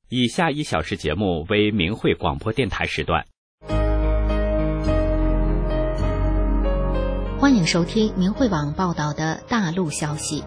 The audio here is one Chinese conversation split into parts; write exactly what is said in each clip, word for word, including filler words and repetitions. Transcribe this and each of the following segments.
以下一小时节目为明慧广播电台时段。 欢迎收听明慧网报道的大陆消息。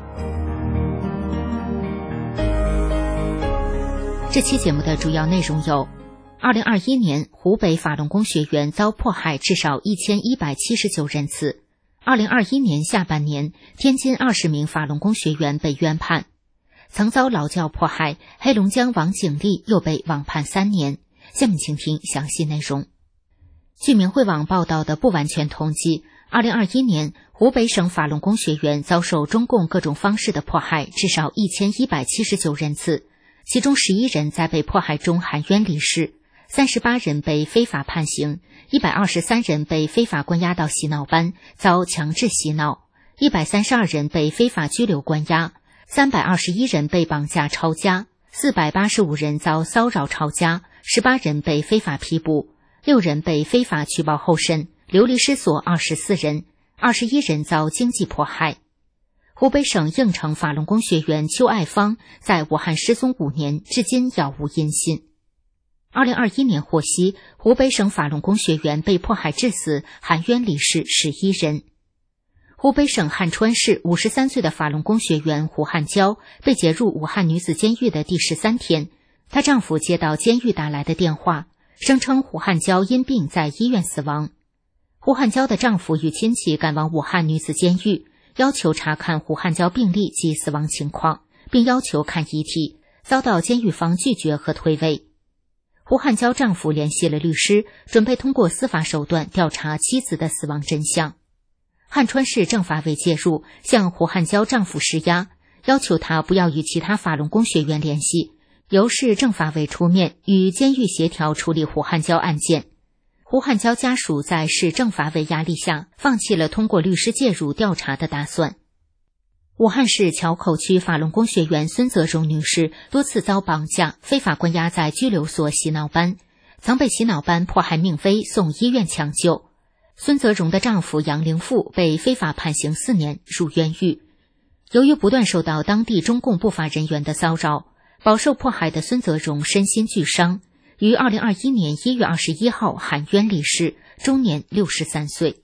这期节目的主要内容有：二零二一年湖北法轮功学员遭迫害至少一千一百七十九人次；二零二一年下半年，天津二十名法轮功学员被冤判；曾遭劳教迫害，黑龙江王景丽又被网判三年。下面请听详细内容。据明慧网报道的不完全统计，二零二一年湖北省法轮功学员遭受中共各种方式的迫害至少一千一百七十九人次，其中十一人在被迫害中含冤离世，三十八人被非法判刑，一百二十三人被非法关押到洗脑班遭强制洗脑，一百三十二人被非法拘留关押，三百二十一人被绑架抄家，四百八十五人遭骚扰抄家，十八人被非法批捕，六人被非法取保候审，流离失所二十四人，二十一人遭经济迫害。湖北省应城法轮功学员邱爱芳在武汉失踪五年，至今杳无音信。二零二一年获悉，湖北省法轮功学员被迫害致死，含冤离世十一人。湖北省汉川市五十三岁的法轮功学员胡汉娇被解入武汉女子监狱的第十三天，她丈夫接到监狱打来的电话，声称胡汉娇因病在医院死亡。胡汉娇的丈夫与亲戚赶往武汉女子监狱，要求查看胡汉娇病历及死亡情况，并要求看遗体，遭到监狱方拒绝和推诿。胡汉娇丈夫联系了律师，准备通过司法手段调查妻子的死亡真相。汉川市政法委介入，向胡汉娇丈夫施压，要求他不要与其他法轮功学员联系，由市政法委出面与监狱协调处理胡汉娇案件。胡汉娇家属在市政法委压力下，放弃了通过律师介入调查的打算。武汉市桥口区法轮功学员孙泽荣女士多次遭绑架，非法关押在拘留所洗脑班，曾被洗脑班迫害命危，送医院抢救。孙泽荣的丈夫杨灵富被非法判刑四年，入冤狱。由于不断受到当地中共不法人员的骚扰，饱受迫害的孙泽荣身心俱伤，于二零二一年一月二十一号含冤离世，终年六十三岁。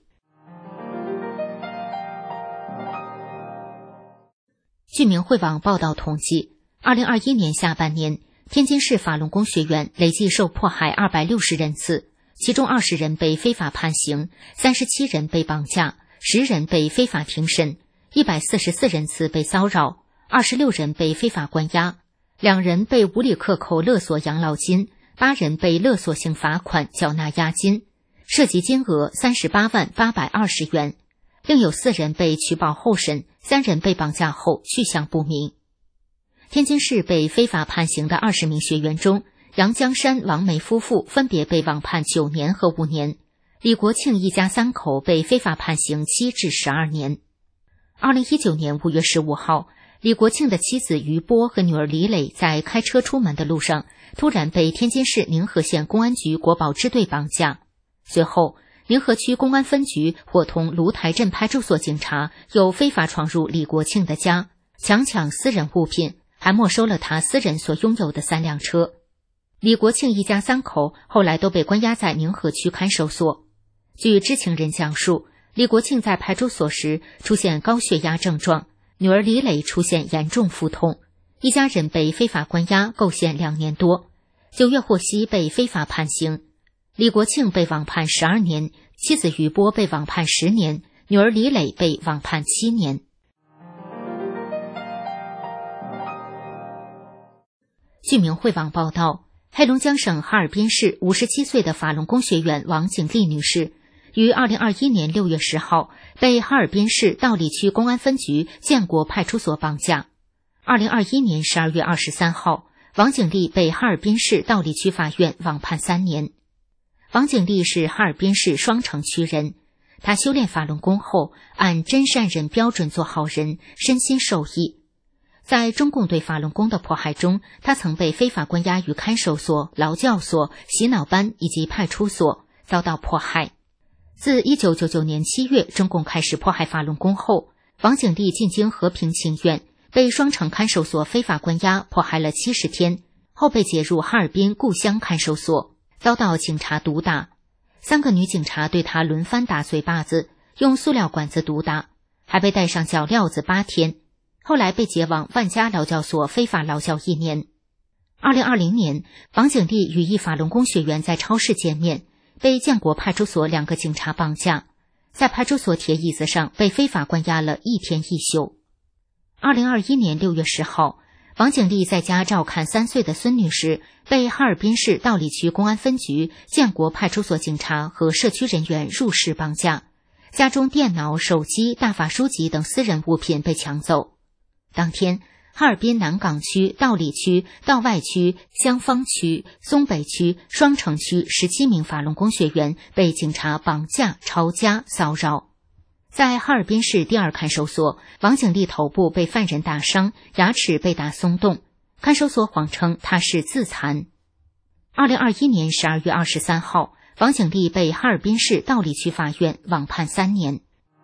据明慧网报道统计，二零二一年下半年，天津市法轮功学员累计受迫害二百六十人次，其中二十人被非法判刑，三十七人被绑架，十人被非法庭审，一百四十四人次被骚扰，二十六人被非法关押，两人被无理克扣勒索养老金，八人被勒索性罚款缴纳押金，涉及金额三十八万八百二十元，另有四人被取保候审，三人被绑架后去向不明。天津市被非法判刑的二十名学员中，杨江山、王梅夫妇分别被网判九年和五年，李国庆一家三口被非法判刑七至十二年。二零一九年五月十五号，李国庆的妻子于波和女儿李磊在开车出门的路上，突然被天津市宁河县公安局国保支队绑架。随后，宁河区公安分局伙同芦台镇派出所警察又非法闯入李国庆的家，强抢私人物品，还没收了他私人所拥有的三辆车。李国庆一家三口后来都被关押在宁河区看守所。据知情人讲述，李国庆在派出所时出现高血压症状，女儿李磊出现严重腹痛，一家人被非法关押构陷两年多，九月获悉被非法判刑。李国庆被网判十二年，妻子于波被网判十年，女儿李磊被网判七年。据明慧网报道，黑龙江省哈尔滨市五十七岁的法轮功学员王景丽女士，于二零二一年六月十号被哈尔滨市道里区公安分局建国派出所绑架。二零二一年十二月二十三号，王景丽被哈尔滨市道里区法院网判三年。王景丽是哈尔滨市双城区人，她修炼法轮功后，按真善人标准做好人，身心受益。在中共对法轮功的迫害中，她曾被非法关押于看守所、劳教所、洗脑班以及派出所，遭到迫害。自一九九九年七月中共开始迫害法轮功后，王景丽进京和平请愿，被双城看守所非法关押迫害了七十天。 后被解入哈尔滨故乡看守所，遭到警察毒打。三个女警察对他轮番打嘴巴子，用塑料管子毒打，还被戴上脚镣子八天。后来被解往万家劳教所非法劳教一年。二零二零年，王景丽与一法轮功学员在超市见面，被建国派出所两个警察绑架，在派出所铁椅子上被非法关押了一天一宿。二零二一年六月十号，王景丽在家照看三岁的孙女时，被哈尔滨市道里区公安分局建国派出所警察和社区人员入室绑架，家中电脑、手机、大法书籍等私人物品被抢走。当天，哈尔滨南岗区、道里区、道外区、香坊区、松北区、双城区十七名法轮功学员被警察绑架、抄家、骚扰。在哈尔滨市第二看守所，王景丽头部被犯人打伤，牙齿被打松动，看守所谎称他是自残。二零二一年十二月二十三号，王景丽被哈尔滨市道里区法院网判三年。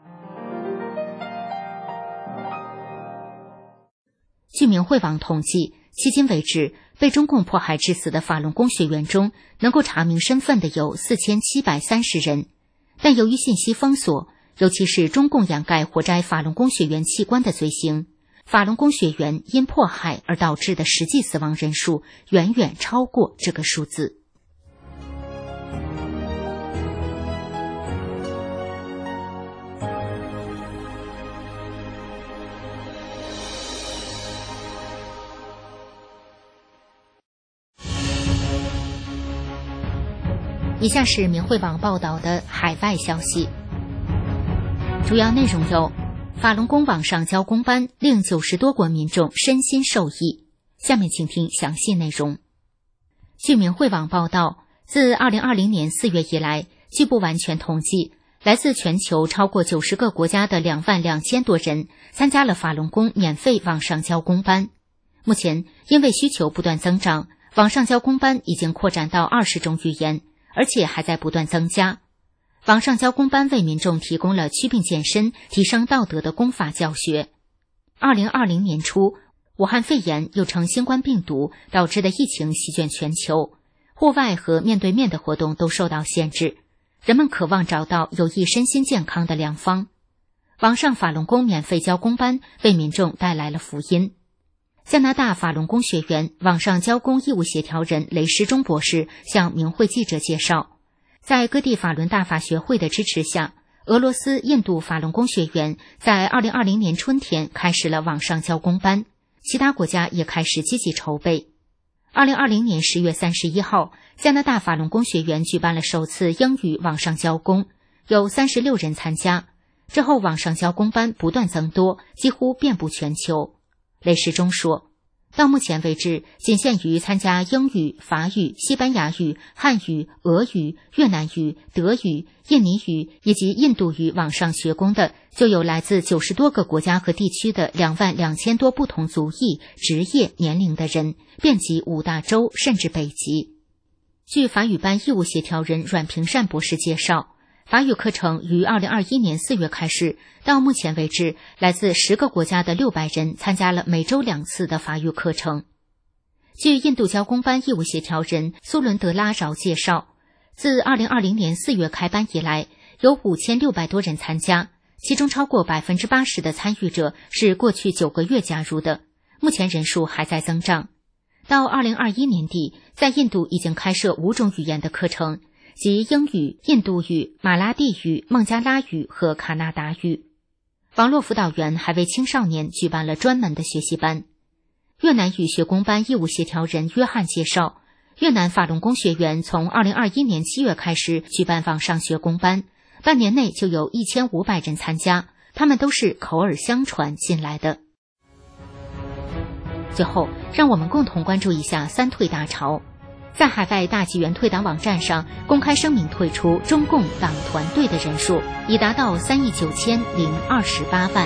据明慧网统计，迄今为止，被中共迫害致死的法轮功学员中，能够查明身份的有四千七百三十人。但由于信息封锁，尤其是中共掩盖活摘法轮功学员器官的罪行，法轮功学员因迫害而导致的实际死亡人数远远超过这个数字。以下是明慧网报道的海外消息，主要内容有：法轮功网上教功班令九十多国民众身心受益。下面请听详细内容。据明慧网报道，自二零二零年四月以来，据不完全统计，来自全球超过九十个国家的两万两千多人参加了法轮功免费网上教功班。目前，因为需求不断增长，网上教功班已经扩展到二十种语言，而且还在不断增加。网上教功班为民众提供了祛病健身、提升道德的功法教学。二零二零年初，武汉肺炎又称新冠病毒导致的疫情席卷全球，户外和面对面的活动都受到限制，人们渴望找到有益身心健康的良方。网上法轮功免费教功班为民众带来了福音。加拿大法轮功学员、网上教功义务协调人雷时中博士向明慧记者介绍，在各地法轮大法学会的支持下，俄罗斯、印度法轮功学员在二零二零年春天开始了网上教功班，其他国家也开始积极筹备。二零二零年十月三十一号，加拿大法轮功学员举办了首次英语网上教功，有三十六人参加。之后网上教功班不断增多，几乎遍布全球。雷时中说，到目前为止，仅限于参加英语、法语、西班牙语、汉语、俄语、越南语、德语、印尼语以及印度语网上学功的，就有来自九十多个国家和地区的两万两千多不同族裔、职业、年龄的人，遍及五大洲甚至北极。据法语班义务协调人阮平善博士介绍，法语课程于二零二一年四月开始，到目前为止，来自十个国家的六百人参加了每周两次的法语课程。据印度教功班义务协调人苏伦德拉饶介绍，自二零二零年四月开班以来，有五千六百多人参加，其中超过百分之八十的参与者是过去九个月加入的，目前人数还在增长。到二零二一年底，在印度已经开设五种语言的课程，即英语、印度语、马拉地语、孟加拉语和卡纳达语。网络辅导员还为青少年举办了专门的学习班。越南语学功班义务协调人约翰介绍，越南法轮功学员从二零二一年七月开始举办网上学功班，半年内就有一千五百人参加，他们都是口耳相传进来的。最后，让我们共同关注一下三退大潮。在海外大纪元退党网站上公开声明退出中共党团队的人数已达到三亿九千零二十八万。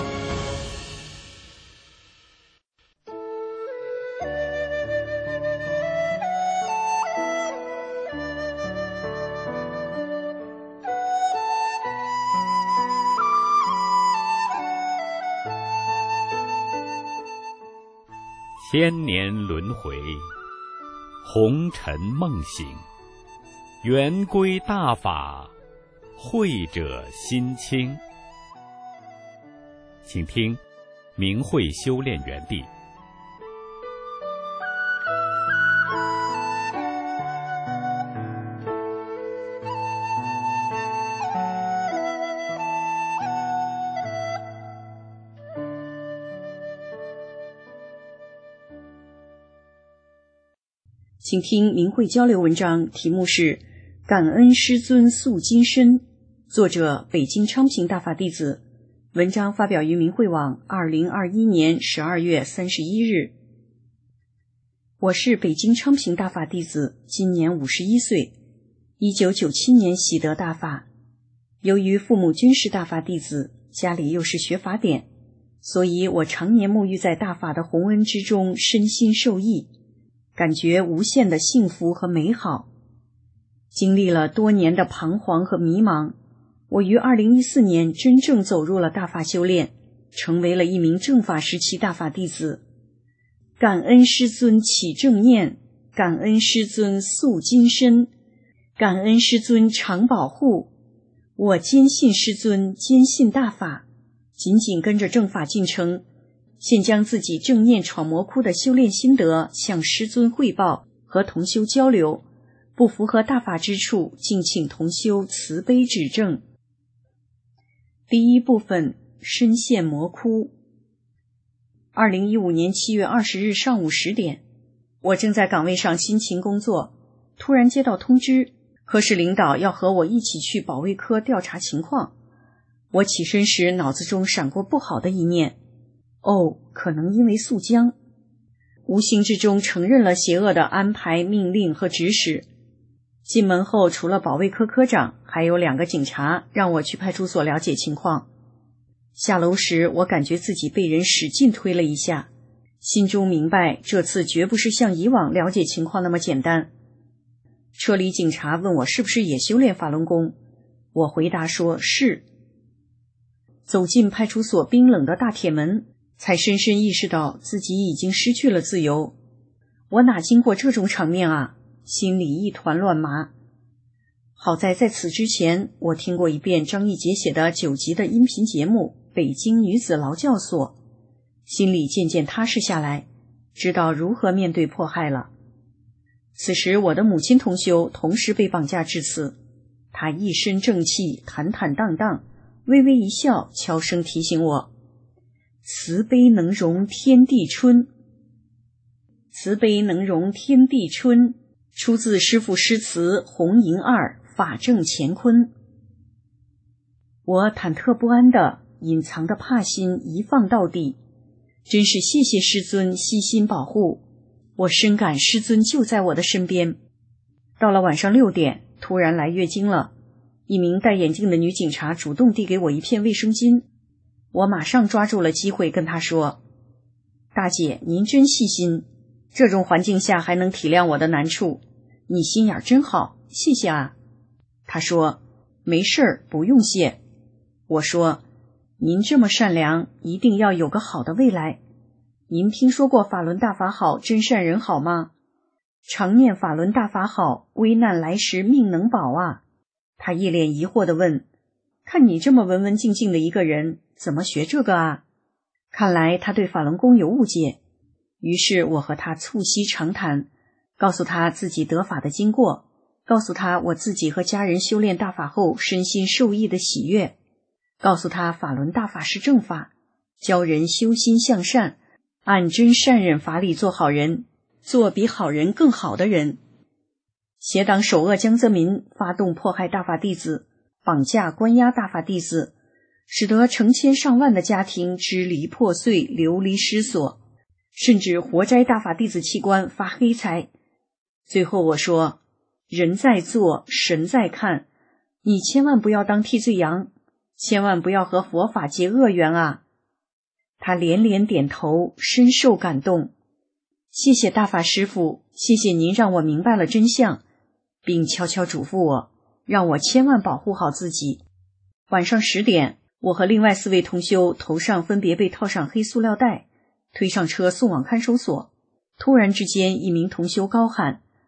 千年轮回， 红尘梦醒，圆归大法，慧者心清。请听明慧修炼园地。 请听明慧交流文章，题目是感恩师尊塑金身，作者北京昌平大法弟子。文章发表于明慧网二零二一年十二月三十一日。我是北京昌平大法弟子，今年五十一岁，一九九七年习得大法。由于父母均是大法弟子，家里又是学法典，所以我常年沐浴在大法的洪恩之中，身心受益，感觉无限的幸福和美好。经历了多年的彷徨和迷茫，我于二零一四年真正走入了大法修炼，成为了一名正法时期大法弟子。感恩师尊起正念，感恩师尊塑金身，感恩师尊常保护。我坚信师尊，坚信大法，紧紧跟着正法进程，现将自己正念闯魔窟的修炼心得向师尊汇报和同修交流，不符合大法之处，敬请同修慈悲指正。第一部分，深陷魔窟。二零一五年七月二十日上午十点，我正在岗位上辛勤工作，突然接到通知，科室领导要和我一起去保卫科调查情况。我起身时脑子中闪过不好的一念，哦，可能因为速僵，无形之中承认了邪恶的安排、命令和指使。进门后，除了保卫科科长，还有两个警察让我去派出所了解情况。下楼时，我感觉自己被人使劲推了一下，心中明白这次绝不是像以往了解情况那么简单。车里警察问我是不是也修炼法轮功，我回答说是。走进派出所冰冷的大铁门，才深深意识到自己已经失去了自由。我哪经过这种场面啊，心里一团乱麻。好在在此之前，我听过一遍张一杰写的九集的音频节目《北京女子劳教所》，心里渐渐踏实下来，知道如何面对迫害了。此时我的母亲同修同时被绑架致死，她一身正气，坦坦荡荡，微微一笑，悄声提醒我：慈悲能容天地春。慈悲能容天地春，出自师父诗词《红银二法正乾坤。我忐忑不安的隐藏的怕心一放到底，真是谢谢师尊悉心保护，我深感师尊就在我的身边。到了晚上六点，突然来月经了，一名戴眼镜的女警察主动递给我一片卫生巾，我马上抓住了机会跟她说：大姐，您真细心，这种环境下还能体谅我的难处，你心眼真好，谢谢啊。她说：没事儿，不用谢。我说：您这么善良，一定要有个好的未来。您听说过法轮大法好，真善人好吗？常念法轮大法好，危难来时命能保啊。她一脸疑惑地问：看你这么文文静静的一个人，怎么学这个啊？看来她对法轮功有误解。于是我和她促膝长谈，告诉她自己得法的经过，告诉她我自己和家人修炼大法后身心受益的喜悦，告诉她法轮大法是正法，教人修心向善，按真善忍法理做好人，做比好人更好的人。邪党首恶江泽民发动迫害大法弟子，绑架关押大法弟子，使得成千上万的家庭支离破碎，流离失所，甚至活摘大法弟子器官发黑财。最后我说：人在做，神在看，你千万不要当替罪羊，千万不要和佛法结恶缘啊。他连连点头，深受感动。谢谢大法师父，谢谢您让我明白了真相，并悄悄嘱咐我，让我千万保护好自己。晚上十点，我和另外四位同修头上分别被套上黑塑料袋，推上车送往看守所。突然之间，一名同修高喊：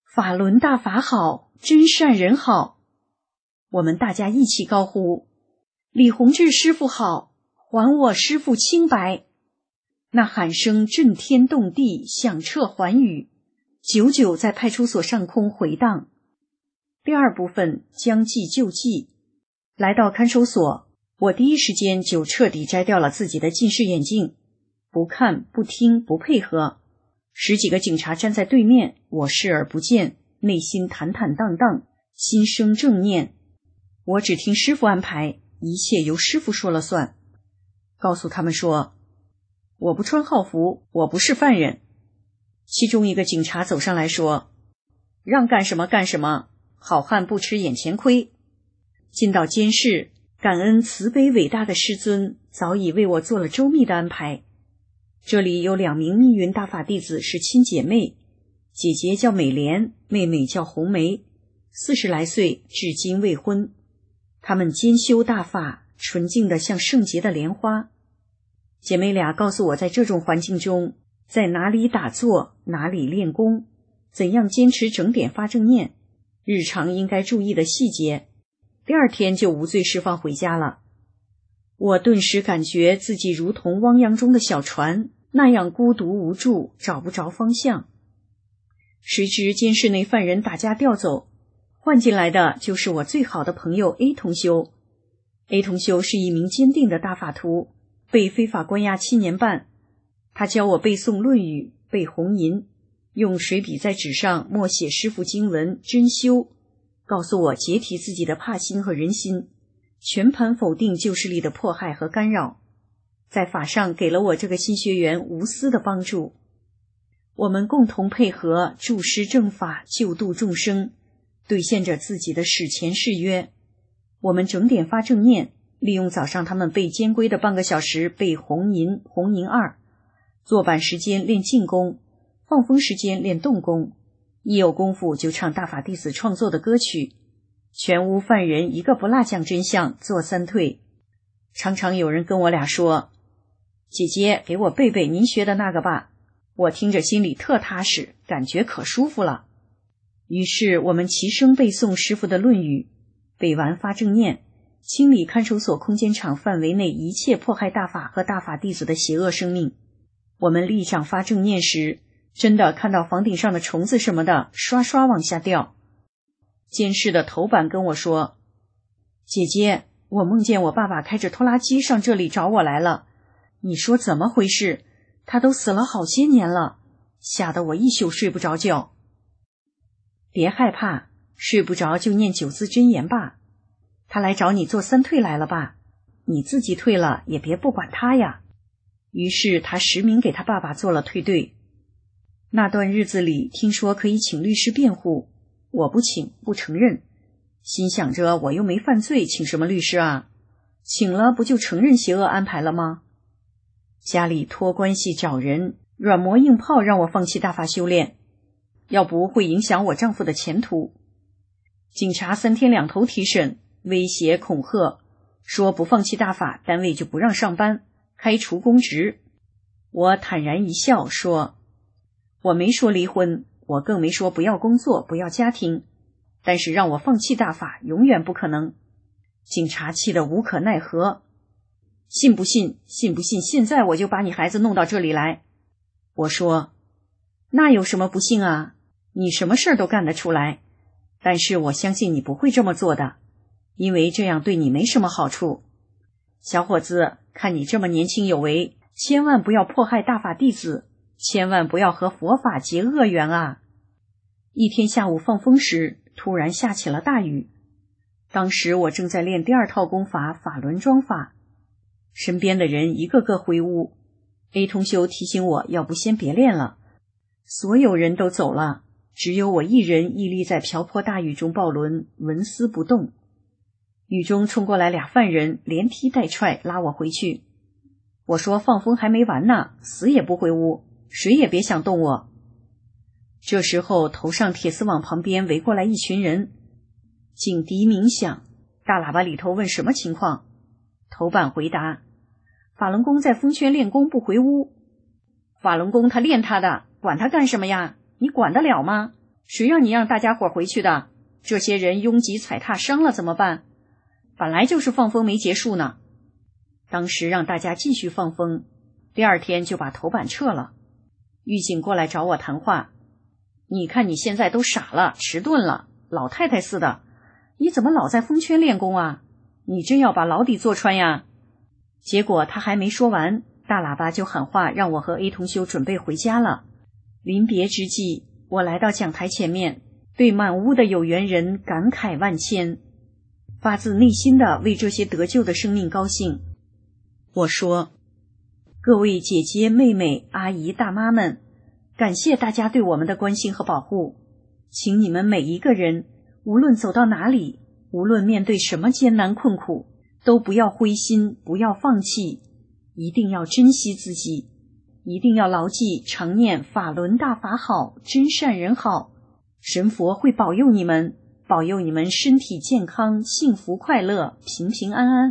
法轮大法好，真善人好。我们大家一起高呼，李洪志师傅好，还我师傅清白。那喊声震天动地，响彻寰宇，久久在派出所上空回荡。第二部分将计就计。来到看守所，我第一时间就彻底摘掉了自己的近视眼镜，不看不听不配合。十几个警察站在对面，我视而不见，内心坦坦荡荡，心生正念。我只听师傅安排，一切由师傅说了算。告诉他们说，我不穿号服，我不是犯人。其中一个警察走上来说，让干什么干什么，好汉不吃眼前亏。进到监室，感恩慈悲伟大的师尊早已为我做了周密的安排。这里有两名密云大法弟子是亲姐妹，姐姐叫美莲，妹妹叫红梅，四十来岁，至今未婚。她们兼修大法，纯净的像圣洁的莲花。姐妹俩告诉我，在这种环境中，在哪里打坐，哪里练功，怎样坚持整点发正念，日常应该注意的细节。第二天就无罪释放回家了。我顿时感觉自己如同汪洋中的小船，那样孤独无助，找不着方向。谁知监室内犯人打架调走，换进来的就是我最好的朋友 A 同修。A 同修是一名坚定的大法徒，被非法关押七年半。他教我背诵《论语》，背红吟，用水笔在纸上默写师父经文，真修，告诉我解体自己的怕心和人心，全盘否定旧势力的迫害和干扰，在法上给了我这个新学员无私的帮助。我们共同配合，助师正法，救度众生，兑现着自己的史前誓约。我们整点发正念，利用早上他们背监规的半个小时背红吟、红吟二，坐板时间练静功，放风时间练动功，一有功夫就唱大法弟子创作的歌曲，全无犯人一个不落讲真相，做三退。常常有人跟我俩说，姐姐给我背背您学的那个吧，我听着心里特踏实，感觉可舒服了。于是我们齐声背诵师父的《论语》，背完发正念，清理看守所空间场范围内一切迫害大法和大法弟子的邪恶生命。我们立掌发正念时，真的看到房顶上的虫子什么的刷刷往下掉。监室的头板跟我说，姐姐，我梦见我爸爸开着拖拉机上这里找我来了，你说怎么回事？他都死了好些年了，吓得我一宿睡不着觉。别害怕，睡不着就念九字真言吧。他来找你做三退来了吧，你自己退了也别不管他呀。于是他实名给他爸爸做了退队。那段日子里听说可以请律师辩护，我不请，不承认，心想着我又没犯罪，请什么律师啊？请了不就承认邪恶安排了吗？家里托关系找人，软磨硬泡让我放弃大法修炼，要不会影响我丈夫的前途。警察三天两头提审，威胁恐吓，说不放弃大法，单位就不让上班，开除公职。我坦然一笑说，我没说离婚，我更没说不要工作，不要家庭，但是让我放弃大法永远不可能。警察气得无可奈何，信不信信不信现在我就把你孩子弄到这里来。我说，那有什么不信啊，你什么事儿都干得出来，但是我相信你不会这么做的，因为这样对你没什么好处。小伙子，看你这么年轻有为，千万不要迫害大法弟子，千万不要和佛法结恶缘啊。一天下午放风时，突然下起了大雨。当时我正在练第二套功法法轮桩法，身边的人一个个回屋。 A 同修提醒我，要不先别练了。所有人都走了，只有我一人屹立在瓢泼大雨中抱轮，纹丝不动。雨中冲过来俩犯人，连踢带踹拉我回去。我说放风还没完呢，死也不回屋，谁也别想动我。这时候头上铁丝网旁边围过来一群人，警笛鸣响，大喇叭里头问什么情况。头板回答，法轮功在风圈练功不回屋。法轮功他练他的，管他干什么呀？你管得了吗？ 谁让你让大家伙回去的？这些人拥挤踩踏伤了怎么办？本来就是放风没结束呢。当时让大家继续放风，第二天就把头板撤了。狱警过来找我谈话，你看你现在都傻了，迟钝了，老太太似的，你怎么老在风圈练功啊？你真要把牢底坐穿呀？结果他还没说完，大喇叭就喊话让我和 A 同修准备回家了。临别之际，我来到讲台前面，对满屋的有缘人感慨万千，发自内心的为这些得救的生命高兴。我说，各位姐姐妹妹阿姨大妈们，感谢大家对我们的关心和保护，请你们每一个人无论走到哪里，无论面对什么艰难困苦，都不要灰心，不要放弃，一定要珍惜自己，一定要牢记常念法轮大法好，真善人好，神佛会保佑你们，保佑你们身体健康，幸福快乐，平平安安。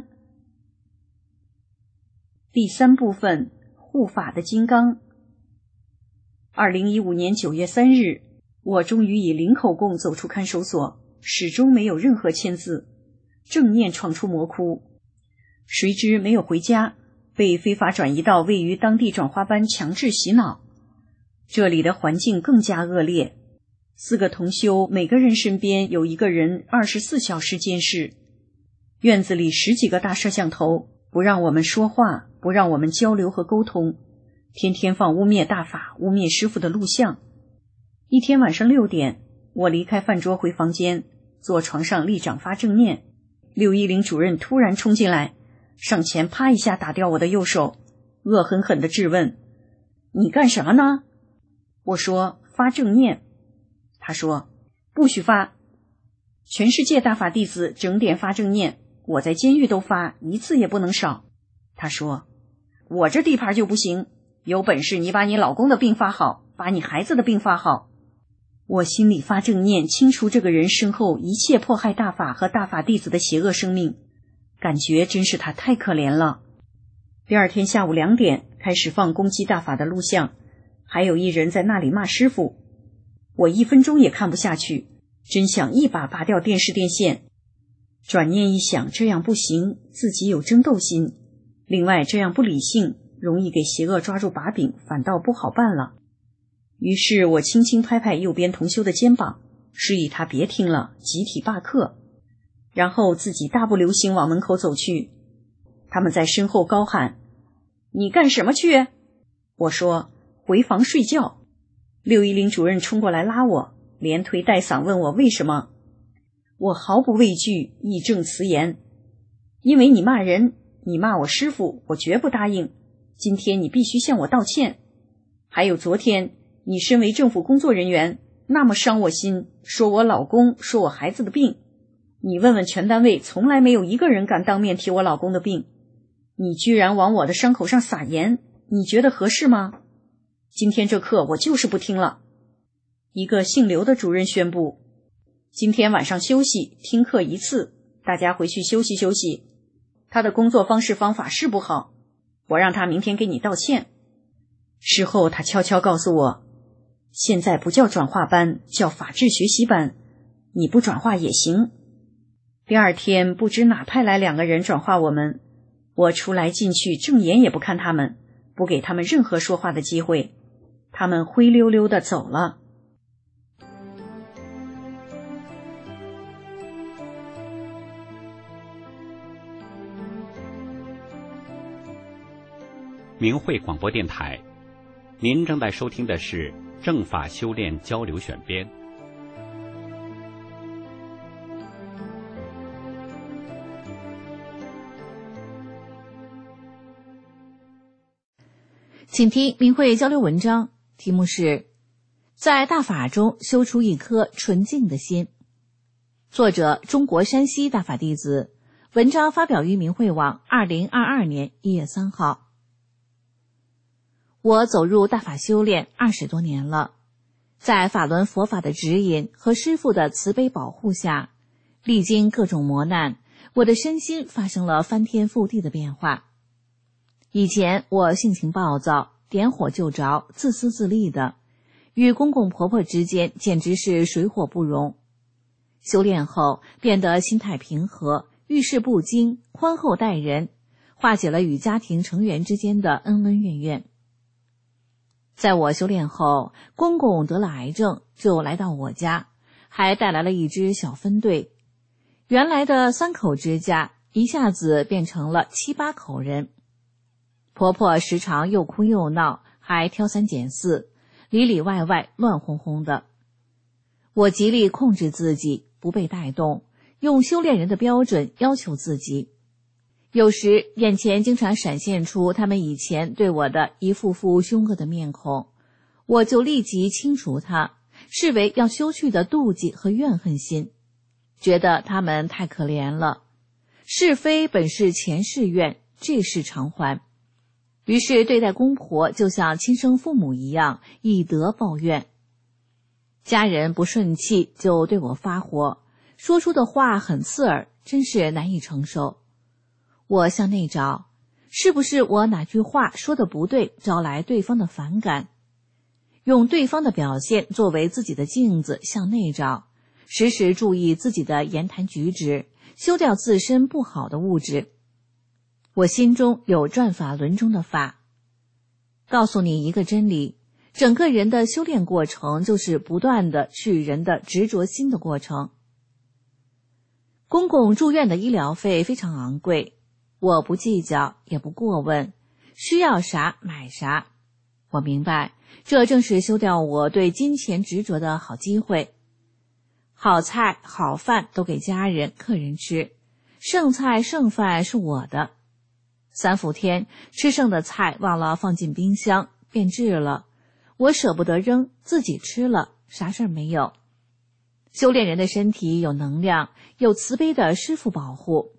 第三部分，护法的金刚。二零一五年九月三日，我终于以零口供走出看守所，始终没有任何签字，正念闯出魔窟。谁知没有回家，被非法转移到位于当地转化班强制洗脑。这里的环境更加恶劣，四个同修每个人身边有一个人二十四小时监视，院子里十几个大摄像头，不让我们说话，不让我们交流和沟通，天天放污蔑大法、污蔑师父的录像。一天晚上六点，我离开饭桌回房间，坐床上立掌发正念，六一零主任突然冲进来，上前啪一下打掉我的右手，恶狠狠地质问：你干什么呢？我说发正念。他说不许发，全世界大法弟子整点发正念，我在监狱都发，一次也不能少。他说我这地盘就不行，有本事你把你老公的病发好，把你孩子的病发好。我心里发正念，清除这个人身后一切迫害大法和大法弟子的邪恶生命，感觉真是他太可怜了。第二天下午两点开始放攻击大法的录像，还有一人在那里骂师父。我一分钟也看不下去，真想一把拔掉电视电线。转念一想，这样不行，自己有争斗心，另外这样不理性，容易给邪恶抓住把柄，反倒不好办了。于是我轻轻拍拍右边同修的肩膀，示意他别听了，集体罢课，然后自己大步流星往门口走去。他们在身后高喊：你干什么去？我说回房睡觉。六一零主任冲过来拉我，连推带搡问我为什么。我毫不畏惧，义正辞严：因为你骂人，你骂我师父，我绝不答应，今天你必须向我道歉。还有昨天你身为政府工作人员，那么伤我心，说我老公，说我孩子的病，你问问全单位，从来没有一个人敢当面提我老公的病，你居然往我的伤口上撒盐，你觉得合适吗？今天这课我就是不听了。一个姓刘的主任宣布，今天晚上休息，听课一次，大家回去休息休息。他的工作方式方法是不好，我让他明天给你道歉。事后他悄悄告诉我，现在不叫转化班，叫法治学习班，你不转化也行。第二天不知哪派来两个人转化我们，我出来进去正眼也不看他们，不给他们任何说话的机会，他们灰溜溜地走了。 明慧广播电台，您正在收听的是正法修炼交流选编。 请听明慧交流文章，题目是在大法中修出一颗纯净的心，作者中国山西大法弟子，文章发表于明慧网二零二二年一月三号。我走入大法修炼二十多年了，在法轮佛法的指引和师父的慈悲保护下，历经各种磨难，我的身心发生了翻天覆地的变化。以前我性情暴躁，点火就着，自私自利的， 与公公婆婆之间简直是水火不容。修炼后变得心态平和，遇事不惊，宽厚待人，化解了与家庭成员之间的恩恩怨怨。在我修炼后，公公得了癌症，就来到我家，还带来了一支小分队。原来的三口之家一下子变成了七八口人。婆婆时常又哭又闹，还挑三拣四，里里外外乱哄哄的。我极力控制自己，不被带动，用修炼人的标准要求自己。有时眼前经常闪现出他们以前对我的一副副凶恶的面孔，我就立即清除它，视为要修去的妒忌和怨恨心，觉得他们太可怜了。是非本是前世怨，这世偿还。于是对待公婆就像亲生父母一样，以德报怨。家人不顺气就对我发火，说出的话很刺耳，真是难以承受。我向内找，是不是我哪句话说的不对，招来对方的反感？用对方的表现作为自己的镜子，向内找，时时注意自己的言谈举止，修掉自身不好的物质。我心中有转法轮中的法，告诉你一个真理，整个人的修炼过程就是不断的去人的执着心的过程。公公住院的医疗费非常昂贵，我不计较，也不过问，需要啥买啥。我明白，这正是修掉我对金钱执着的好机会。好菜好饭都给家人客人吃，剩菜剩饭是我的。三伏天吃剩的菜忘了放进冰箱，变质了，我舍不得扔，自己吃了，啥事儿没有。修炼人的身体有能量，有慈悲的师父保护。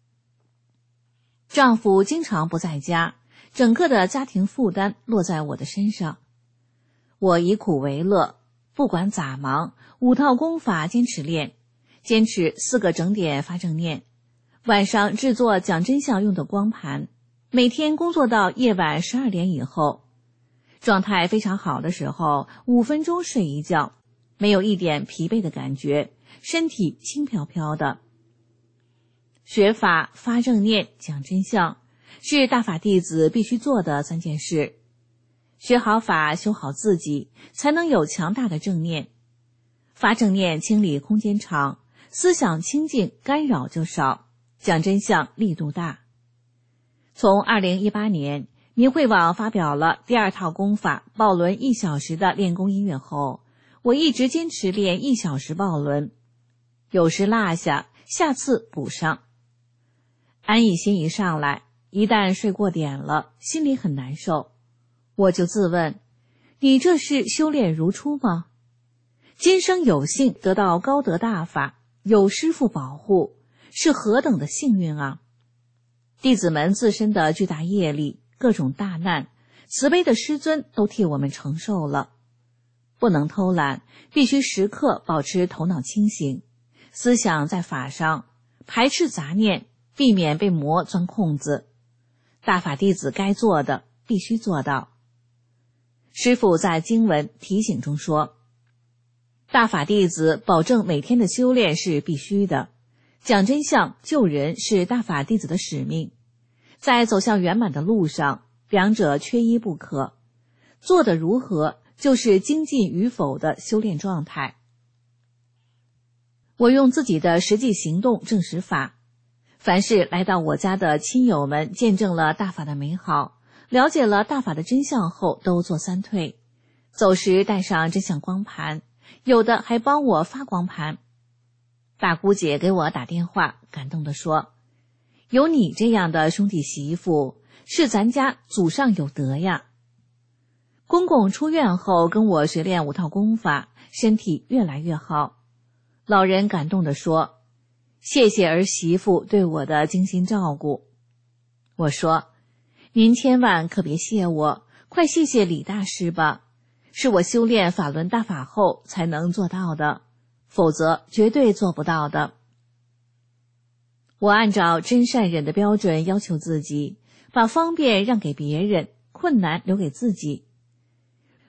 丈夫经常不在家，整个的家庭负担落在我的身上。我以苦为乐，不管咋忙，五套功法坚持练，坚持四个整点发正念，晚上制作讲真相用的光盘，每天工作到夜晚十二点以后。状态非常好的时候，五分钟睡一觉，没有一点疲惫的感觉，身体轻飘飘的。学法、发正念、讲真相，是大法弟子必须做的三件事。学好法，修好自己，才能有强大的正念。发正念清理空间场，思想清净，干扰就少，讲真相力度大。从二零一八年明慧网发表了第二套功法抱轮一小时的练功音乐后，我一直坚持练一小时抱轮，有时落下，下次补上。安逸心一上来，一旦睡过点了，心里很难受。我就自问，你这是修炼如初吗？今生有幸得到高德大法，有师父保护，是何等的幸运啊！弟子们自身的巨大业力，各种大难，慈悲的师尊都替我们承受了。不能偷懒，必须时刻保持头脑清醒，思想在法上，排斥杂念，避免被魔钻空子。大法弟子该做的必须做到。师父在经文提醒中说，大法弟子保证每天的修炼是必须的，讲真相救人是大法弟子的使命，在走向圆满的路上，两者缺一不可。做得如何，就是精进与否的修炼状态。我用自己的实际行动证实法，凡是来到我家的亲友们见证了大法的美好，了解了大法的真相后，都做三退，走时带上真相光盘，有的还帮我发光盘。大姑姐给我打电话，感动地说，有你这样的兄弟媳妇，是咱家祖上有德呀。公公出院后跟我学练五套功法，身体越来越好。老人感动地说，谢谢儿媳妇对我的精心照顾。我说，您千万可别谢我，快谢谢李大师吧，是我修炼法轮大法后才能做到的，否则绝对做不到的。我按照真善忍的标准要求自己，把方便让给别人，困难留给自己。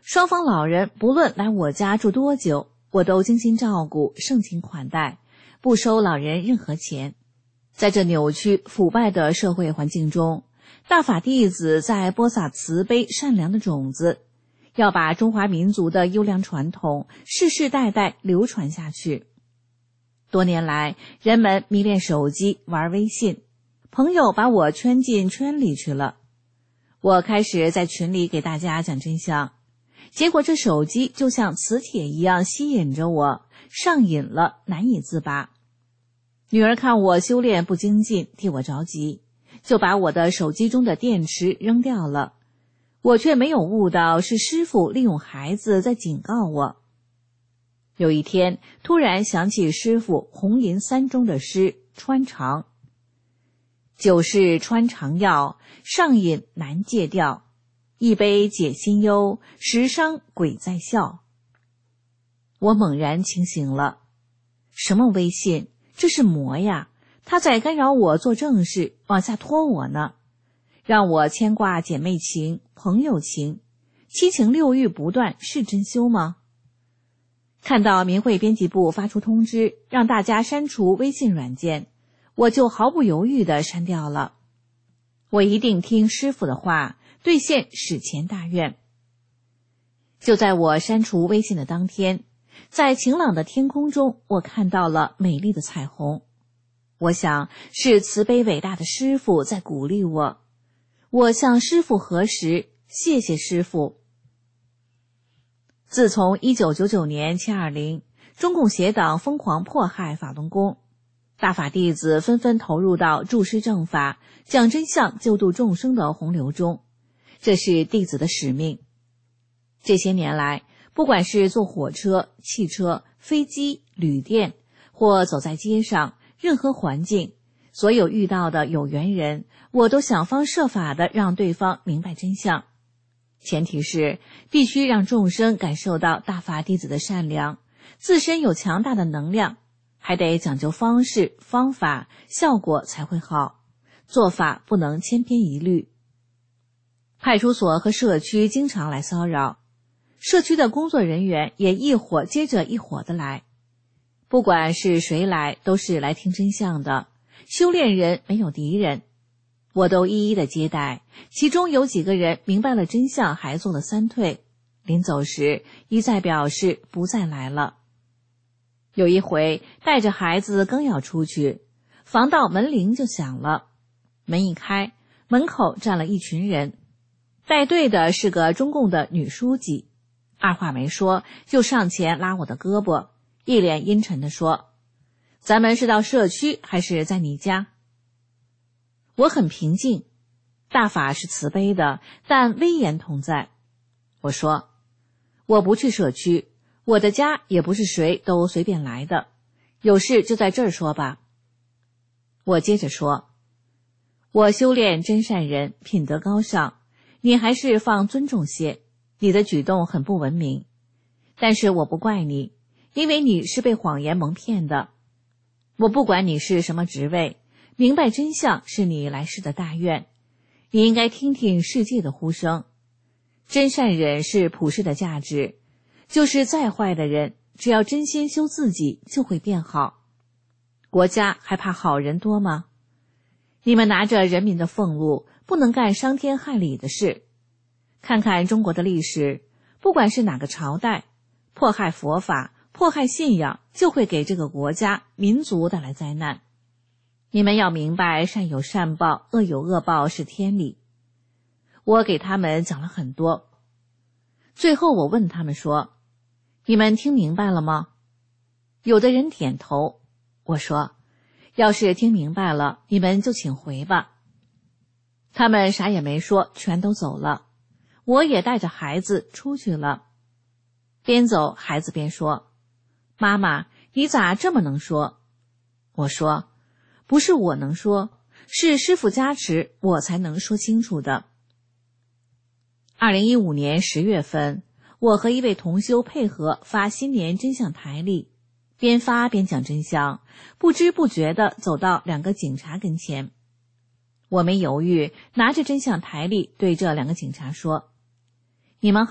双方老人不论来我家住多久，我都精心照顾，盛情款待，不收老人任何钱。在这扭曲腐败的社会环境中，大法弟子在播撒慈悲善良的种子，要把中华民族的优良传统世世代代流传下去。多年来，人们迷恋手机，玩微信，朋友把我圈进圈里去了。我开始在群里给大家讲真相，结果这手机就像磁铁一样吸引着我，上瘾了，难以自拔。女儿看我修炼不精进，替我着急，就把我的手机中的电池扔掉了。我却没有悟到是师父利用孩子在警告我。有一天，突然想起师父红银三中的诗穿肠：酒是穿肠药，上瘾难戒掉，一杯解心忧，十伤鬼在笑。我猛然清醒了，什么微信？这是魔呀，他在干扰我做正事，往下拖我呢，让我牵挂姐妹情、朋友情，七情六欲不断，是真修吗？看到民会编辑部发出通知，让大家删除微信软件，我就毫不犹豫地删掉了。我一定听师父的话，兑现史前大愿。就在我删除微信的当天，在晴朗的天空中，我看到了美丽的彩虹。我想是慈悲伟大的师父在鼓励我。我向师父核实，谢谢师父。自从一九九九年七二零，中共邪党疯狂迫害法轮功，大法弟子纷纷投入到注师正法、讲真相、救度众生的洪流中，这是弟子的使命。这些年来，不管是坐火车、汽车、飞机、旅店，或走在街上，任何环境，所有遇到的有缘人，我都想方设法地让对方明白真相。前提是必须让众生感受到大法弟子的善良，自身有强大的能量，还得讲究方式、方法，效果才会好，做法不能千篇一律。派出所和社区经常来骚扰，社区的工作人员也一伙接着一伙的来，不管是谁来，都是来听真相的，修炼人没有敌人，我都一一的接待。其中有几个人明白了真相，还做了三退，临走时一再表示不再来了。有一回带着孩子刚要出去，防盗门铃就响了，门一开，门口站了一群人，带队的是个中共的女书记，二话没说就上前拉我的胳膊，一脸阴沉地说：咱们是到社区还是在你家？我很平静，大法是慈悲的，但威严同在。我说，我不去社区，我的家也不是谁都随便来的，有事就在这儿说吧。我接着说，我修炼真善人，品德高尚，你还是放尊重些，你的举动很不文明，但是我不怪你，因为你是被谎言蒙骗的。我不管你是什么职位，明白真相是你来世的大愿，你应该听听世界的呼声。真善忍是普世的价值，就是再坏的人，只要真心修自己，就会变好。国家还怕好人多吗？你们拿着人民的俸禄，不能干伤天害理的事。看看中国的历史，不管是哪个朝代，迫害佛法、迫害信仰，就会给这个国家、民族带来灾难。你们要明白，善有善报，恶有恶报是天理。我给他们讲了很多，最后我问他们说，你们听明白了吗？有的人点头。我说，要是听明白了，你们就请回吧。他们啥也没说，全都走了。我也带着孩子出去了。边走孩子边说，妈妈，你咋这么能说？我说，不是我能说，是师父加持，我才能说清楚的。二零一五年十月份，我和一位同修配合发新年真相台历，边发边讲真相，不知不觉地走到两个警察跟前。我没犹豫，拿着真相台历对这两个警察说，你们好，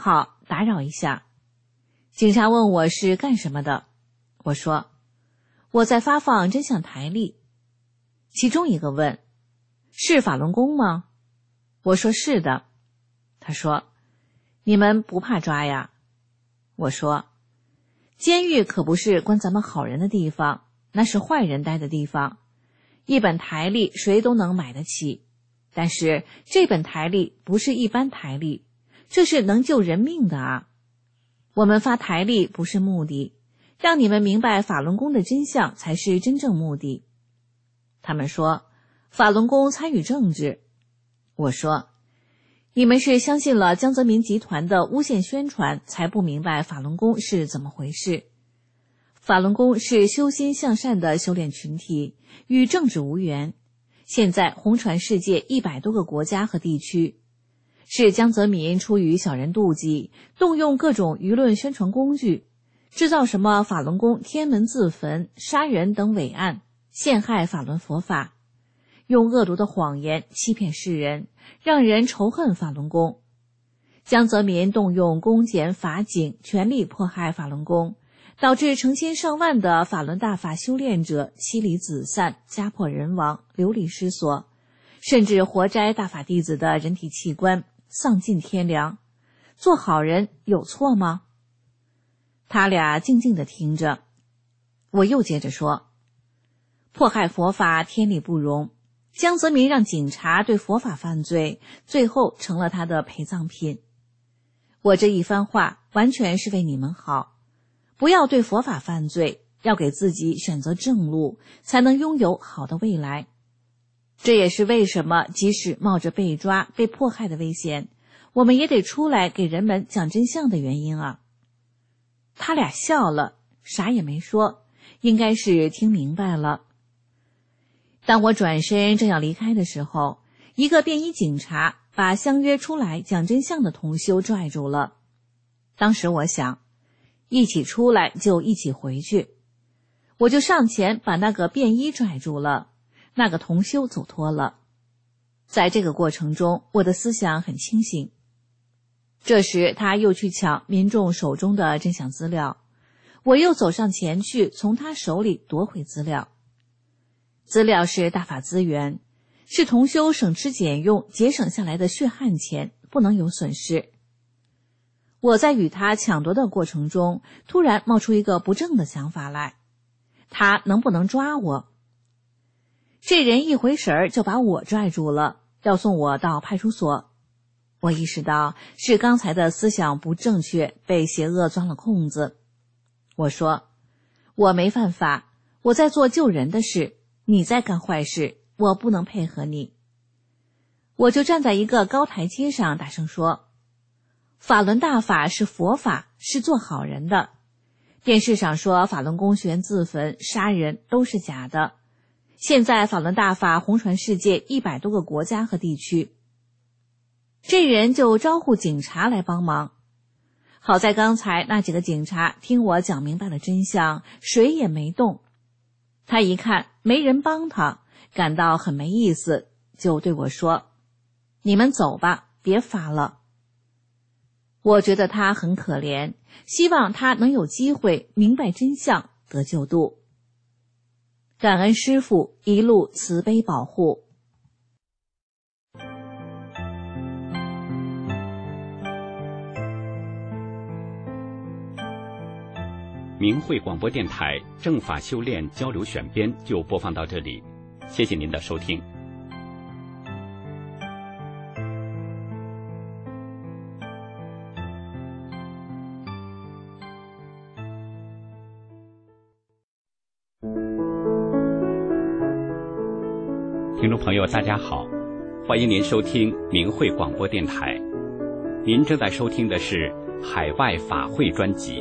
打扰一下。警察问我是干什么的，我说我在发放真相台历。其中一个问，是法轮功吗？我说是的。他说，你们不怕抓呀？我说，监狱可不是关咱们好人的地方，那是坏人待的地方。一本台历谁都能买得起，但是这本台历不是一般台历，这是能救人命的啊！我们发台历不是目的，让你们明白法轮功的真相才是真正目的。他们说，法轮功参与政治。我说，你们是相信了江泽民集团的诬陷宣传，才不明白法轮功是怎么回事。法轮功是修心向善的修炼群体，与政治无缘，现在红传世界一百多个国家和地区，是江泽民出于小人妒忌，动用各种舆论宣传工具，制造什么法轮功天门自焚、杀人等伪案，陷害法轮佛法，用恶毒的谎言欺骗世人，让人仇恨法轮功。江泽民动用公检法警全力迫害法轮功，导致成千上万的法轮大法修炼者妻离子散、家破人亡、流离失所，甚至活摘大法弟子的人体器官，丧尽天良。做好人有错吗？他俩静静地听着。我又接着说，迫害佛法天理不容，江泽民让警察对佛法犯罪，最后成了他的陪葬品。我这一番话完全是为你们好，不要对佛法犯罪，要给自己选择正路，才能拥有好的未来。这也是为什么即使冒着被抓、被迫害的危险，我们也得出来给人们讲真相的原因啊。他俩笑了，啥也没说，应该是听明白了。当我转身正要离开的时候，一个便衣警察把相约出来讲真相的同修拽住了。当时我想，一起出来就一起回去，我就上前把那个便衣拽住了，那个同修走脱了。在这个过程中，我的思想很清醒。这时他又去抢民众手中的真相资料，我又走上前去从他手里夺回资料。资料是大法资源，是同修省吃俭用节省下来的血汗钱，不能有损失。我在与他抢夺的过程中，突然冒出一个不正的想法来，他能不能抓我？这人一回神儿就把我拽住了，要送我到派出所。我意识到是刚才的思想不正确，被邪恶钻了空子。我说，我没犯法，我在做救人的事，你在干坏事，我不能配合你。我就站在一个高台阶上大声说，法轮大法是佛法，是做好人的。电视上说法轮功学员自焚、杀人都是假的。现在法轮大法红传世界一百多个国家和地区。这人就招呼警察来帮忙。好在刚才那几个警察听我讲明白了真相，谁也没动。他一看没人帮他，感到很没意思，就对我说，你们走吧，别发了。我觉得他很可怜，希望他能有机会明白真相，得救度。感恩师父一路慈悲保护。 明慧广播电台正法修炼交流选编就播放到这里，谢谢您的收听。听众朋友大家好，欢迎您收听明慧广播电台，您正在收听的是海外法会专辑。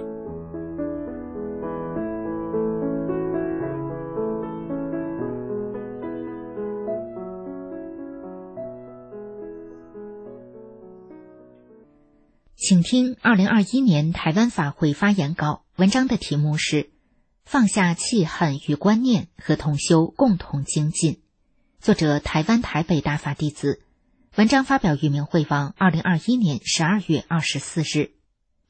请听二零二一年台湾法会发言稿，文章的题目是放下气恨与观念，和同修共同精进，作者台湾台北大法弟子，文章发表于明慧网二零二一年十二月二十四日。